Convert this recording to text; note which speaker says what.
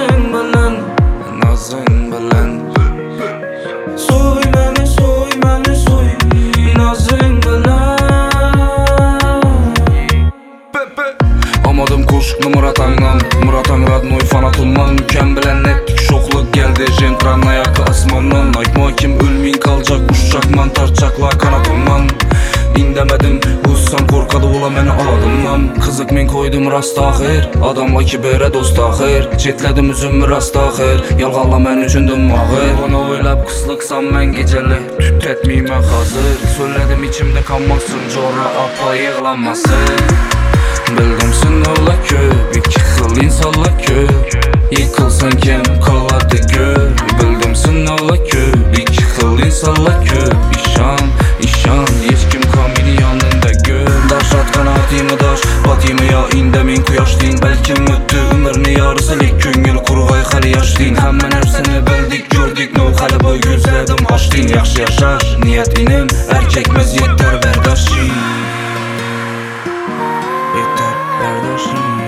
Speaker 1: nazın bilen, nazın bilen. Soy meni, soy meni, soy nazın bilen. Amadım koşuklu Murat Angan, Murat Anradnoy fanatımdan. Mükemmelen netlik şokluk geldi jentran ayakı asmandan. Aytma kim ölmeyin kalacak, uçacakman tartacaklar kanatımdan. İndemedim, ussam korkadı ula meni adımdan. Kızık men koydum rast ahir, adamla kibere dost ahir. Çetledim üzümü rast ahir, yalgalla men üçündüm mahir. Onu oylap kıslıksam men geceli, tüt etmeyim ben hazır. Söyledim içimde kanmasın, corra apa yığlanmasın. Bildim sınırla köp, iki xil insanla köp. Yıkılsan kim kaladı gör. Bildim sınırla köp, iki xil insanla köp. İşan, işan, hiç kim kamini yanında gör. Daş atkan atıyımı daş, batıyımı ya indemin kuyaşlayın. Belki müttü ömrünü yarısı lik köngül kurugay hali yaşlayın. Hemen hepsini bildik gördük, no hali boy gözledim haşlayın. Yaxşı yaşar, niyet inim, erkekmez yeter berdaşçıyım. Yeter berdaşım.